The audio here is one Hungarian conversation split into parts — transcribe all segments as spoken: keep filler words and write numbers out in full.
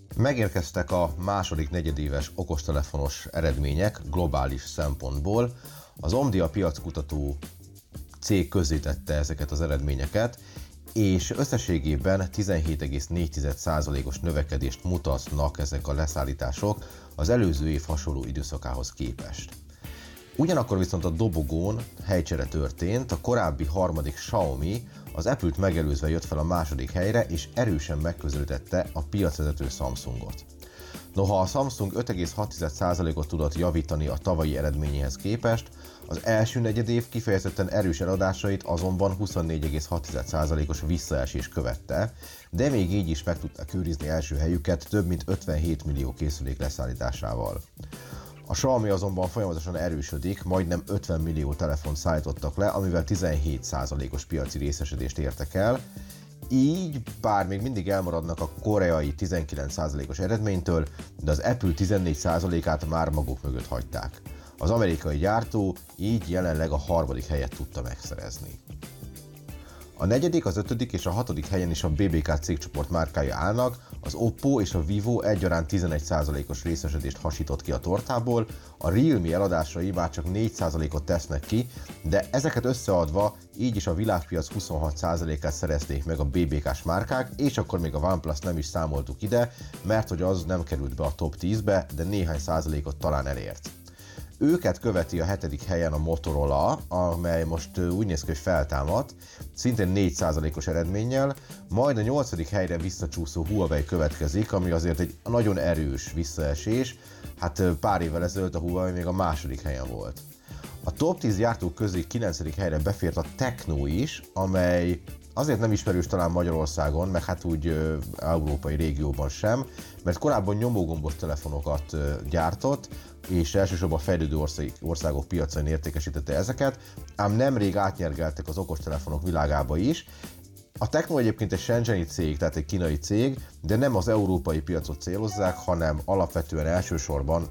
Megérkeztek a második negyedéves okostelefonos eredmények globális szempontból. Az Omdia piackutató cég közzétette ezeket az eredményeket, és összességében tizenhét egész négy százalékos növekedést mutatnak ezek a leszállítások az előző év hasonló időszakához képest. Ugyanakkor viszont a dobogón helycsere történt, a korábbi harmadik Xiaomi az Apple-t megelőzve jött fel a második helyre, és erősen megközelítette a piacvezető Samsungot. Noha a Samsung öt egész hat százalékot tudott javítani a tavalyi eredményéhez képest, az első negyedév kifejezetten erős eladásait azonban huszonnégy egész hat százalékos visszaesés követte, de még így is meg tudták őrizni első helyüket több mint ötvenhét millió készülék leszállításával. A Xiaomi azonban folyamatosan erősödik, majdnem ötven millió telefont szállítottak le, amivel tizenhét százalékos piaci részesedést értek el, így bár még mindig elmaradnak a koreai tizenkilenc százalékos eredménytől, de az Apple tizennégy százalékát már maguk mögött hagyták. Az amerikai gyártó így jelenleg a harmadik helyet tudta megszerezni. A negyedik, az ötödik és a hatodik helyen is a bé bé ká cégcsoport márkái állnak, az Oppo és a Vivo egyaránt tizenegy százalékos részesedést hasított ki a tortából, a Realme eladásai már csak négy százalékot tesznek ki, de ezeket összeadva így is a világpiac huszonhat százalékát szerezték meg a bé bé ká-s márkák, és akkor még a OnePlus nem is számoltuk ide, mert hogy az nem került be a top tízbe, de néhány százalékot talán elért. Őket követi a hetedik helyen a Motorola, amely most úgy néz ki, hogy feltámadt, szintén négy százalékos eredménnyel, majd a nyolcadik helyre visszacsúszó Huawei következik, ami azért egy nagyon erős visszaesés, hát pár évvel ezelőtt a Huawei még a második helyen volt. A top tíz gyártók közé kilencedik helyre befért a Tecno is, amely azért nem ismerős talán Magyarországon, meg hát úgy ö, európai régióban sem, mert korábban nyomógombos telefonokat ö, gyártott, és elsősorban a fejlődő ország, országok piacain értékesítette ezeket, ám nemrég átnyergeltek az okostelefonok világába is. A Tecno egyébként egy shenzheni cég, tehát egy kínai cég, de nem az európai piacot célozzák, hanem alapvetően elsősorban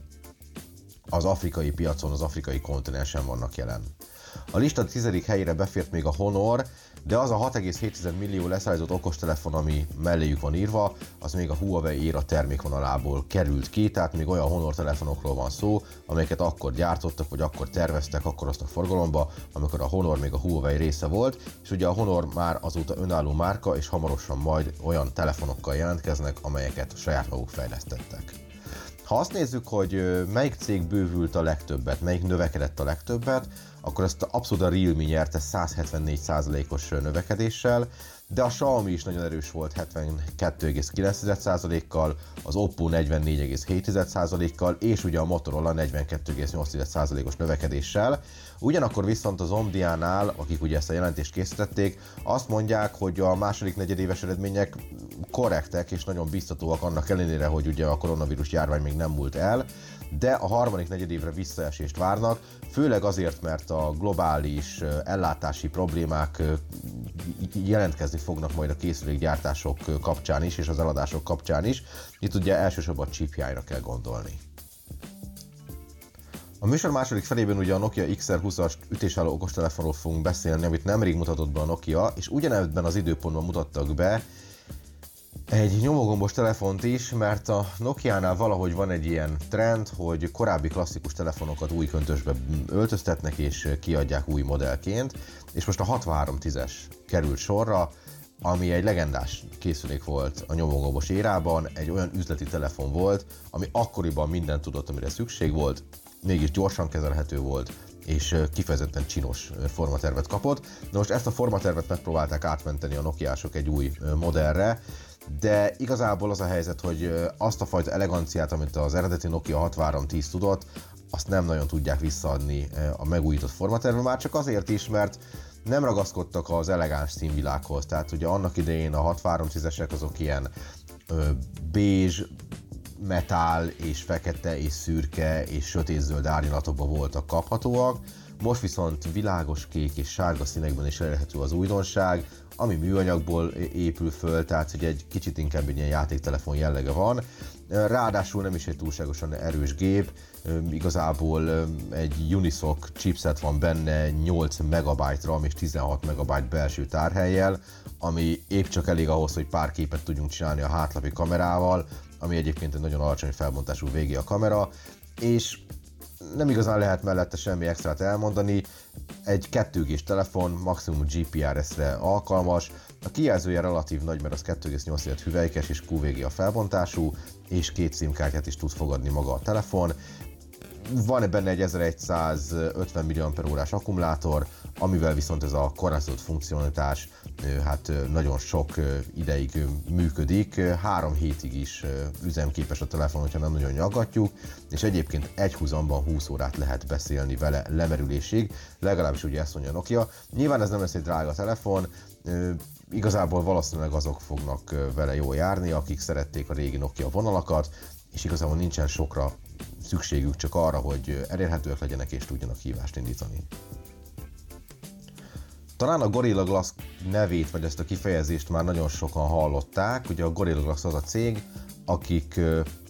az afrikai piacon, az afrikai kontinensen vannak jelen. A lista tizedik helyére befért még a Honor, de az a hat egész hét millió leszállított okostelefon, ami melléjük van írva, az még a Huawei éra termékvonalából került ki, tehát még olyan Honor telefonokról van szó, amelyeket akkor gyártottak, vagy akkor terveztek, akkor hoztak forgalomba, amikor a Honor még a Huawei része volt, és ugye a Honor már azóta önálló márka, és hamarosan majd olyan telefonokkal jelentkeznek, amelyeket saját maguk fejlesztettek. Ha azt nézzük, hogy melyik cég bővült a legtöbbet, melyik növekedett a legtöbbet, akkor ezt abszolút a Realme nyerte száz hetvennégy százalékos növekedéssel, de a Xiaomi is nagyon erős volt hetvenkettő egész kilenc százalékkal, az Oppo negyvennégy egész hét százalékkal, és ugye a Motorola negyvenkettő egész nyolc százalékos növekedéssel. Ugyanakkor viszont az Omdiánál, akik ugye ezt a jelentést készítették, azt mondják, hogy a második negyedéves eredmények korrektek és nagyon biztatóak annak ellenére, hogy ugye a koronavírus járvány még nem múlt el, de a harmadik negyedévre visszaesést várnak, főleg azért, mert a globális ellátási problémák jelentkezni fognak majd a készülékgyártások kapcsán is, és az eladások kapcsán is. Itt ugye elsősorban a chiphiányra kell gondolni. A műsor második felében ugye a Nokia iksz er húszas ütésálló okostelefonról fogunk beszélni, amit nemrég mutatott be a Nokia, és ugyanebben az időpontban mutattak be egy nyomógombos telefont is, mert a Nokiánál valahogy van egy ilyen trend, hogy korábbi klasszikus telefonokat új köntösbe öltöztetnek és kiadják új modellként, és most a hatvanhárom tízes került sorra, ami egy legendás készülék volt a nyomógombos érában, egy olyan üzleti telefon volt, ami akkoriban mindent tudott, amire szükség volt, mégis gyorsan kezelhető volt, és kifejezetten csinos formatervet kapott. De most ezt a formatervet megpróbálták átmenteni a nokiások egy új modellre, de igazából az a helyzet, hogy azt a fajta eleganciát, amit az eredeti Nokia hatvanhárom tíz tudott, azt nem nagyon tudják visszaadni a megújított formaterve, már csak azért is, mert nem ragaszkodtak az elegáns színvilághoz. Tehát ugye annak idején a hatvanhárom tízesek azok ilyen ö, bézs, metál és fekete és szürke és sötétzöld árnyalatokban voltak kaphatóak. Most viszont világos kék és sárga színekben is elérhető az újdonság, ami műanyagból épül föl, tehát hogy egy kicsit inkább egy ilyen játéktelefon jellege van. Ráadásul nem is egy túlságosan erős gép, igazából egy Unisoc chipset van benne nyolc megabyte RAM és tizenhat megabyte belső tárhellyel, ami épp csak elég ahhoz, hogy pár képet tudjunk csinálni a hátlapi kamerával, ami egyébként egy nagyon alacsony felbontású végé a kamera, és nem igazán lehet mellette semmi extrát elmondani. Egy kettő gés telefon, maximum gé pé er es-re alkalmas, a kijelzője relatív nagy, mert az kettő egész nyolc hüvelykes és kú vé gé a felbontású, és két SIM-kártyát is tud fogadni maga a telefon. Van benne egy ezerszázötven milliampere órás akkumulátor, amivel viszont ez a korlátozott funkcionalitás hát nagyon sok ideig működik, három hétig is üzemképes a telefon, hogyha nem nagyon nyaggatjuk, és egyébként egy húzamban húsz órát lehet beszélni vele lemerülésig, legalábbis ugye ezt mondja a Nokia. Nyilván ez nem lesz egy drága telefon, igazából valószínűleg azok fognak vele jól járni, akik szerették a régi Nokia vonalakat, és igazából nincsen sokra szükségük, csak arra, hogy elérhetőek legyenek és tudjanak hívást indítani. Talán a Gorilla Glass nevét, vagy ezt a kifejezést már nagyon sokan hallották. Ugye a Gorilla Glass az a cég, akik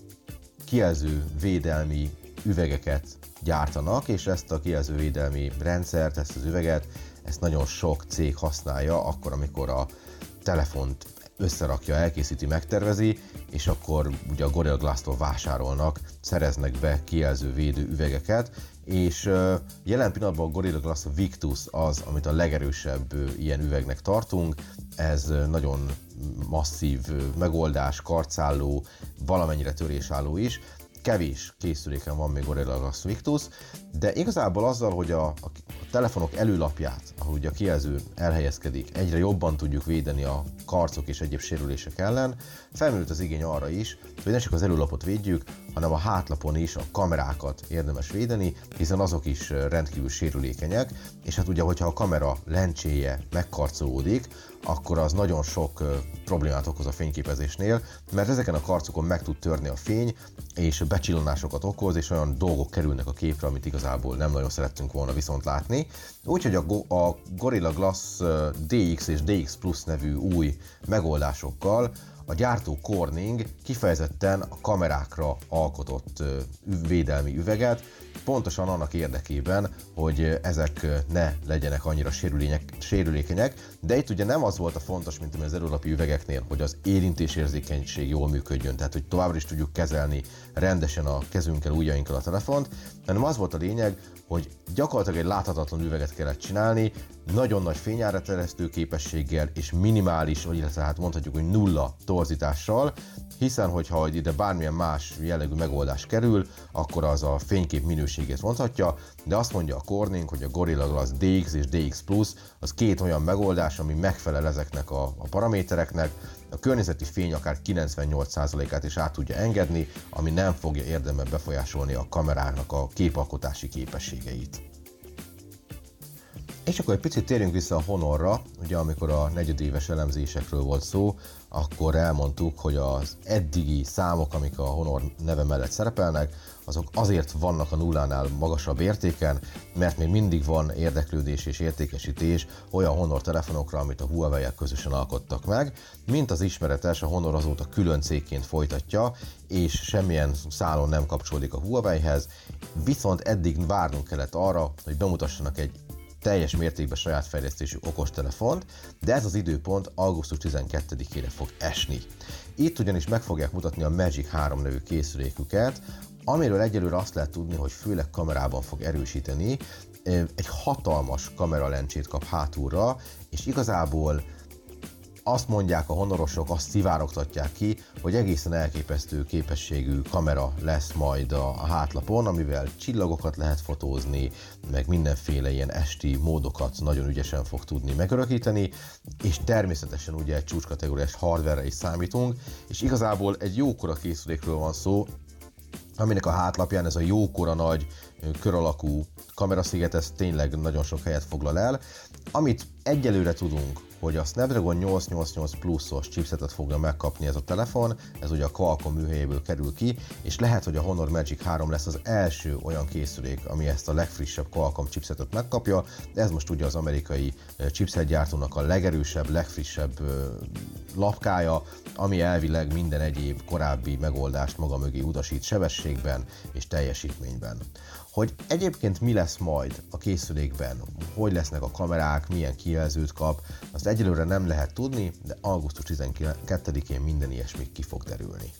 kijelző védelmi üvegeket gyártanak, és ezt a kijelző védelmi rendszert, ezt az üveget, ezt nagyon sok cég használja akkor, amikor a telefont összerakja, elkészíti, megtervezi, és akkor ugye a Gorilla Glass-tól vásárolnak, szereznek be kijelző védő üvegeket, és jelen pillanatban a Gorilla Glass Victus az, amit a legerősebb ilyen üvegnek tartunk. Ez nagyon masszív megoldás, karcálló, valamennyire törésálló is. Kevés készüléken van még Gorilla Glass Victus, de igazából azzal, hogy a, a telefonok előlapját, ahol ugye a kijelző elhelyezkedik, egyre jobban tudjuk védeni a karcok és egyéb sérülések ellen, felmerült az igény arra is, hogy ne csak az előlapot védjük, hanem a hátlapon is a kamerákat érdemes védeni, hiszen azok is rendkívül sérülékenyek, és hát ugye, hogyha a kamera lencséje megkarcolódik, akkor az nagyon sok problémát okoz a fényképezésnél, mert ezeken a karcokon meg tud törni a fény, és becsillanásokat okoz, és olyan dolgok kerülnek a képre, amit igazából nem nagyon szerettünk volna viszont látni. Úgyhogy a, Go- a Gorilla Glass dé iksz és dé iksz Plus nevű új megoldásokkal a gyártó Corning kifejezetten a kamerákra alkotott védelmi üveget, pontosan annak érdekében, hogy ezek ne legyenek annyira sérülékenyek, de itt ugye nem az volt a fontos, mint az előlapi üvegeknél, hogy az érintésérzékenység jól működjön, tehát hogy továbbra is tudjuk kezelni rendesen a kezünkkel, ujjainkkal a telefont, hanem az volt a lényeg, hogy gyakorlatilag egy láthatatlan üveget kellett csinálni, nagyon nagy fényárateresztő képességgel és minimális, vagy illetve hát mondhatjuk, hogy nulla torzítással, hiszen hogyha ide bármilyen más jellegű megoldás kerül, akkor az a fénykép minőségét ronthatja, de azt mondja a Corning, hogy a Gorilla Glass dé iksz és dé iksz Plus az két olyan megoldás, ami megfelel ezeknek a, a paramétereknek, a környezeti fény akár kilencvennyolc százalékát is át tudja engedni, ami nem fogja érdemben befolyásolni a kamerának a képalkotási képességeit. És akkor egy picit térjünk vissza a Honorra, ugye amikor a negyedéves elemzésekről volt szó, akkor elmondtuk, hogy az eddigi számok, amik a Honor neve mellett szerepelnek, azok azért vannak a nullánál magasabb értéken, mert még mindig van érdeklődés és értékesítés olyan Honor telefonokra, amit a Huawei-ek közösen alkottak meg. Mint az ismeretes, a Honor azóta külön cégként folytatja, és semmilyen szálon nem kapcsolódik a Huaweihez, viszont eddig várnunk kellett arra, hogy bemutassanak egy teljes mértékben saját fejlesztésű okostelefont, de ez az időpont augusztus tizenkettedikére fog esni. Itt ugyanis meg fogják mutatni a Magic három nevű készüléküket, amiről egyelőre azt lehet tudni, hogy főleg kamerában fog erősíteni, egy hatalmas kameralencsét kap hátulra, és igazából azt mondják a honorosok, azt szivárogtatják ki, hogy egészen elképesztő képességű kamera lesz majd a hátlapon, amivel csillagokat lehet fotózni, meg mindenféle ilyen esti módokat nagyon ügyesen fog tudni megörökíteni, és természetesen ugye egy csúcskategóriás hardware-re is számítunk, és igazából egy jókora készülékről van szó, aminek a hátlapján ez a jókora nagy kör alakú kamerasziget, ez tényleg nagyon sok helyet foglal el. Amit egyelőre tudunk, hogy a Snapdragon nyolcszáznyolcvannyolc pluszos chipsetet fogja megkapni ez a telefon, ez ugye a Qualcomm műhelyéből kerül ki, és lehet, hogy a Honor Magic három lesz az első olyan készülék, ami ezt a legfrissebb Qualcomm chipsetet megkapja, de ez most ugye az amerikai chipsetgyártónak a legerősebb, legfrissebb lapkája, ami elvileg minden egyéb korábbi megoldást maga mögé utasít sebességben és teljesítményben. Hogy egyébként mi lesz majd a készülékben, hogy lesznek a kamerák, milyen kijelzőt kap, azt egyelőre nem lehet tudni, de augusztus tizenkettedikén minden ilyesmi ki fog derülni.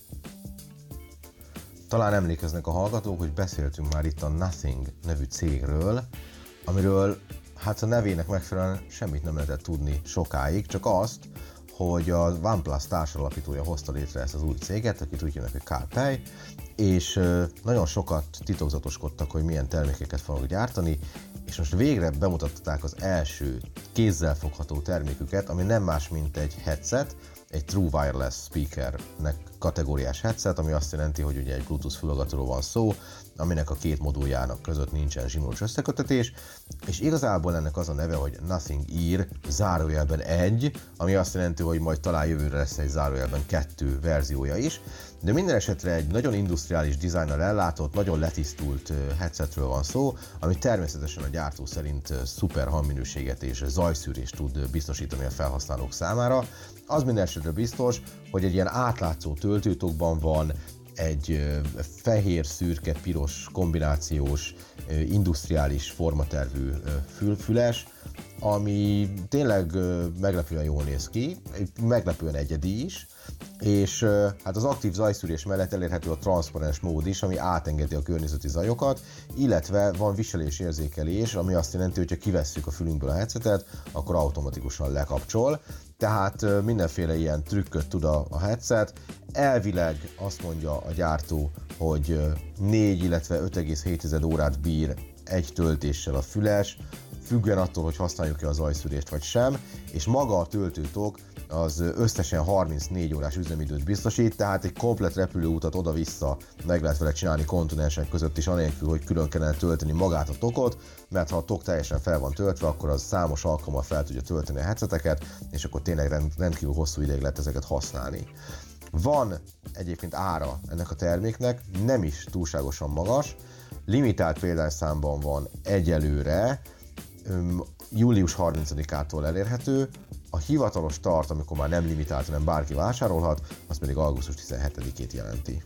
Talán emlékeznek a hallgatók, hogy beszéltünk már itt a Nothing nevű cégről, amiről hát a nevének megfelelően semmit nem lehetett tudni sokáig, csak azt, hogy a OnePlus társalapítója hozta létre ezt az új céget, akit úgy hívnak, hogy Carl Pei, és nagyon sokat titokzatoskodtak, hogy milyen termékeket fognak gyártani, és most végre bemutatták az első kézzelfogható terméküket, ami nem más, mint egy headset, egy True Wireless Speakernek kategóriás headset, ami azt jelenti, hogy ugye egy Bluetooth fülhallgatóról van szó, aminek a két moduljának között nincsen zsinóros összekötetés, és igazából ennek az a neve, hogy Nothing Ear zárójelben egy, ami azt jelenti, hogy majd talán jövőre lesz egy zárójelben kettő verziója is, de minden esetre egy nagyon industriális dizájnnal ellátott, nagyon letisztult headsetről van szó, ami természetesen a gyártó szerint szuper hangminőséget és zajszűrést tud biztosítani a felhasználók számára. Az minden esetre biztos, hogy egy ilyen átlátszó töltőtokban van, egy fehér-szürke-piros kombinációs, industriális formatervű fülfüles, ami tényleg meglepően jól néz ki, meglepően egyedi is, és hát az aktív zajszűrés mellett elérhető a transzparens mód is, ami átengedi a környezeti zajokat, illetve van viselésérzékelés, ami azt jelenti, hogy ha kivesszük a fülünkből a headsetet, akkor automatikusan lekapcsol. Tehát mindenféle ilyen trükköt tud a headset. Elvileg azt mondja a gyártó, hogy négy, illetve öt egész hét órát bír egy töltéssel a füles, függően attól, hogy használjuk-e a zajszűrést vagy sem, és maga a töltőtok az összesen harmincnégy órás üzemidőt biztosít, tehát egy komplet repülőutat oda-vissza meg lehet vele csinálni kontinensek között is, anélkül, hogy külön kellene tölteni magát a tokot, mert ha a tok teljesen fel van töltve, akkor az számos alkalommal fel tudja tölteni a headseteket, és akkor tényleg rendkívül hosszú ideig lehet ezeket használni. Van egyébként ára ennek a terméknek, nem is túlságosan magas, limitált példányszámban van egyelőre, július harmincadikától elérhető, a hivatalos tart, amikor már nem limitált, hanem bárki vásárolhat, az pedig augusztus tizenhetedikét jelenti.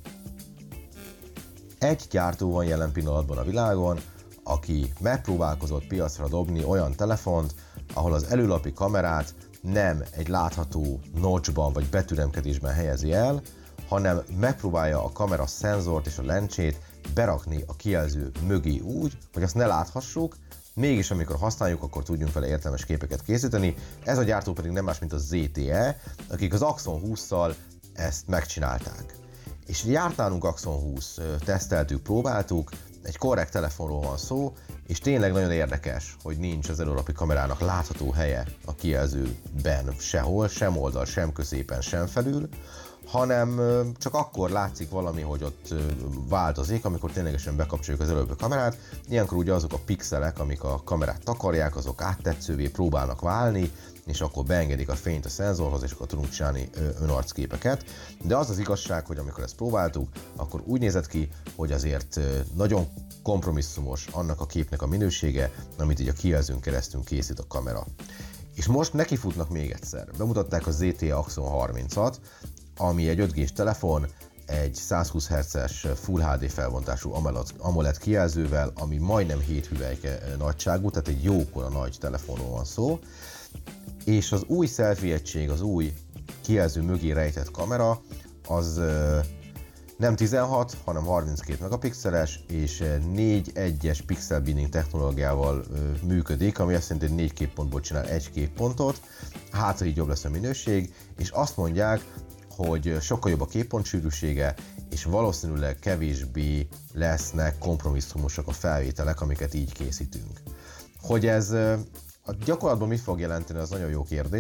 Egy gyártó van jelen pillanatban a világon, aki megpróbálkozott piacra dobni olyan telefont, ahol az előlapi kamerát nem egy látható notchban vagy betűremkedésben helyezi el, hanem megpróbálja a kamera szenzort és a lencsét berakni a kijelző mögé úgy, hogy azt ne láthassuk, mégis amikor használjuk, akkor tudjunk vele értelmes képeket készíteni. Ez a gyártó pedig nem más, mint a zé té e, akik az Axon hússzal ezt megcsinálták. És járt nálunk Axon húsz, teszteltük, próbáltuk, egy korrekt telefonról van szó, és tényleg nagyon érdekes, hogy nincs az előlapi kamerának látható helye a kijelzőben sehol, sem oldal, sem középen, sem felül, hanem csak akkor látszik valami, hogy ott változik, amikor ténylegesen bekapcsoljuk az előbbi kamerát. Ilyenkor ugye azok a pixelek, amik a kamerát takarják, azok áttetszővé próbálnak válni, és akkor beengedik a fényt a szenzorhoz, és akkor tudunk csinálni önarcképeket. De az az igazság, hogy amikor ezt próbáltuk, akkor úgy nézett ki, hogy azért nagyon kompromisszumos annak a képnek a minősége, amit így a kijelzőn keresztül készít a kamera. És most nekifutnak még egyszer. Bemutatták a zé té e Axon harmincat, ami egy öt gés telefon, egy százhúsz hertzes Full há dé felbontású AMOLED kijelzővel, ami majdnem hét hüvelyke nagyságú, tehát egy jókora nagy telefonról van szó, és az új selfie egység, az új kijelző mögé rejtett kamera, az nem tizenhat, hanem harminckét megapixeles, és négy egyes pixel binning technológiával működik, ami azt jelenti, hogy négy képpontból csinál egy képpontot, hát így jobb lesz a minőség, és azt mondják, hogy sokkal jobb a képpontsűrűsége, és valószínűleg kevésbé lesznek kompromisszumosak a felvételek, amiket így készítünk. Hogy ez a gyakorlatban mit fog jelenteni, az nagyon jó kérdés.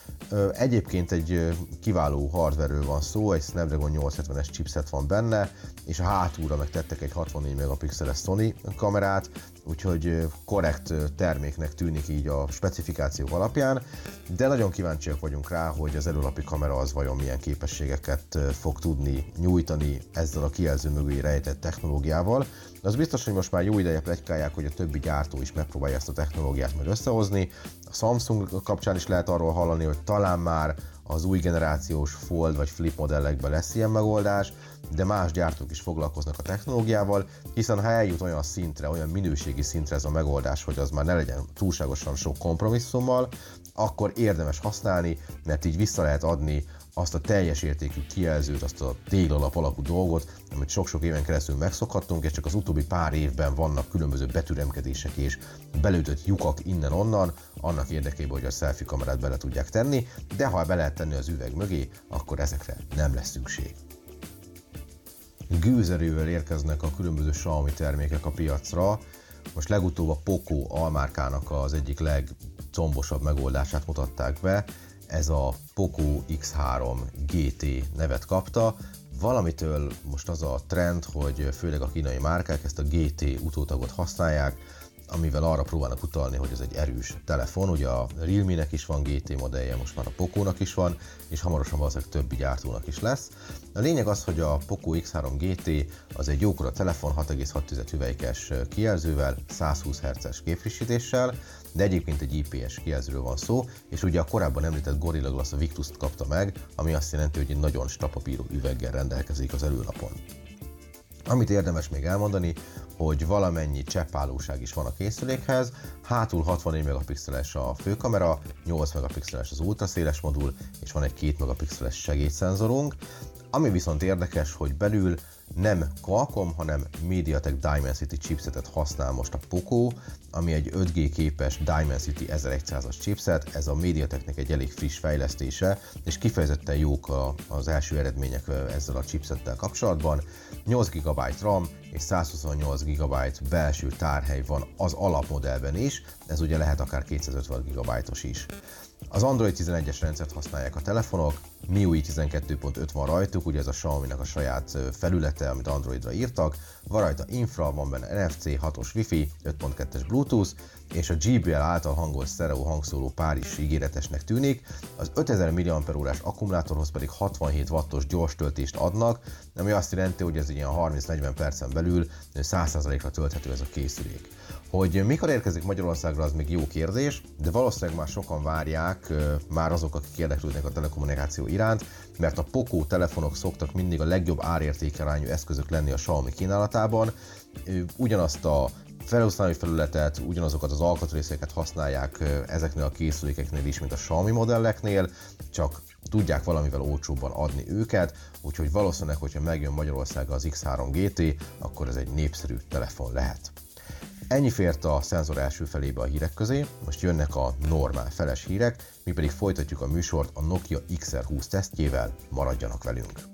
Egyébként egy kiváló hardware-ről van szó, egy Snapdragon nyolcszázhetvenes chipset van benne, és a hátulra meg tettek egy hatvannégy megapixeles Sony kamerát, úgyhogy korrekt terméknek tűnik így a specifikációk alapján, de nagyon kíváncsiak vagyunk rá, hogy az előlapi kamera az vajon milyen képességeket fog tudni nyújtani ezzel a kijelző mögé rejtett technológiával. Az biztos, hogy most már jó ideje pletykálják, hogy a többi gyártó is megpróbálja ezt a technológiát majd összehozni. A Samsung kapcsán is lehet arról hallani, hogy talán már az új generációs Fold vagy Flip modellekben lesz ilyen megoldás, de más gyártók is foglalkoznak a technológiával, hiszen ha eljut olyan szintre, olyan minőségi szintre ez a megoldás, hogy az már ne legyen túlságosan sok kompromisszummal, akkor érdemes használni, mert így vissza lehet adni azt a teljes értékű kijelzőt, azt a téglalap alakú dolgot, amit sok-sok éven keresztül megszokhattunk, és csak az utóbbi pár évben vannak különböző betűremkedések és belőtött lyukak innen-onnan, annak érdekében, hogy a selfie kamerát bele tudják tenni, de ha be lehet tenni az üveg mögé, akkor ezekre nem lesz szükség. Gőzerővel érkeznek a különböző Xiaomi termékek a piacra. Most legutóbb a Poco almárkának az egyik legcombosabb megoldását mutatták be. Ez a Poco X három gé té nevet kapta. Valamitől most az a trend, hogy főleg a kínai márkák ezt a gé té utótagot használják, amivel arra próbálnak utalni, hogy ez egy erős telefon. Ugye a Realme-nek is van gé té modellje, most már a Poco-nak is van, és hamarosan valószínűleg többi gyártónak is lesz. A lényeg az, hogy a Poco X három gé té az egy jókora telefon, hat egész hat hüvelykes kijelzővel, százhúsz hertzes képfrissítéssel, de egyébként egy i pé es kijelzőről van szó, és ugye a korábban említett Gorilla Glass a Victus-t kapta meg, ami azt jelenti, hogy egy nagyon stapapíró üveggel rendelkezik az előlapon. Amit érdemes még elmondani, hogy valamennyi cseppállóság is van a készülékhez, hátul hatvannégy megapixeles a főkamera, nyolc megapixeles az ultraszéles modul, és van egy két megapixeles segédszenzorunk. Ami viszont érdekes, hogy belül nem Qualcomm, hanem MediaTek Dimensity chipsetet használ most a Poco, ami egy öt gé képes Dimensity ezerszázas chipset, ez a MediaTeknek egy elég friss fejlesztése, és kifejezetten jók az első eredmények ezzel a chipsettel kapcsolatban. nyolc gigabyte RAM és százhuszonnyolc gigabyte belső tárhely van az alapmodellben is, ez ugye lehet akár kétszázötven gigabyte-os is. Az Android tizenegyes rendszert használják a telefonok, em i u i tizenkettő pont öt van rajtuk, ugye ez a Xiaomi-nak a saját felülete, amit Androidra írtak, van rajta infra, van benne en ef cé, hatos Wi-Fi, öt pont kettes Bluetooth, és a jé bé el által hangolt sztereó hangszóró pár is ígéretesnek tűnik, az ötezer milliampere órás akkumulátorhoz pedig hatvanhét wattos gyors töltést adnak, ami azt jelenti, hogy ez ilyen harminc-negyven percen belül száz százalékra tölthető ez a készülék. Hogy mikor érkezik Magyarországra, az még jó kérdés, de valószínűleg már sokan várják, már azok, akik érdeklődnek a telekommunikáció iránt, mert a Poco telefonok szoktak mindig a legjobb árértékarányú eszközök lenni a Xiaomi kínálatában. Ugyanazt a felhasználói felületet, ugyanazokat az alkatrészeket használják ezeknél a készülékeknél is, mint a Xiaomi modelleknél, csak tudják valamivel olcsóbban adni őket, úgyhogy valószínűleg, hogyha megjön Magyarországra az X három gé té, akkor ez egy népszerű telefon lehet. Ennyi fért a szenzor első felébe a hírek közé, most jönnek a normál feles hírek, mi pedig folytatjuk a műsort a Nokia X R húsz tesztjével, maradjanak velünk!